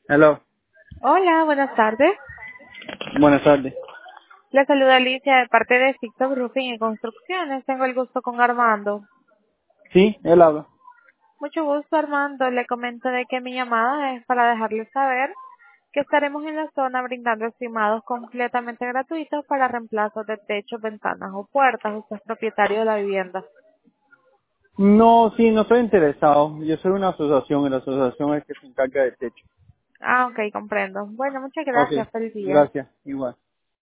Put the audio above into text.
Hello, Hola, buenas tardes. buenas tardes. Le saluda Alicia de parte de TikTok Roofing y Construcciones. Tengo el gusto con Armando. Sí, él habla. Mucho gusto, Armando. Le comento de que mi llamada es para dejarle saber que estaremos en la zona brindando estimados completamente gratuitos para reemplazos de techos, ventanas o puertas. Usted es propietario de la vivienda. No, sí, no estoy interesado. Yo soy una asociación y la asociación es que se encarga de techo. Ah, ok, comprendo. Bueno, muchas Ok, gracias. Feliz día. gracias, igual.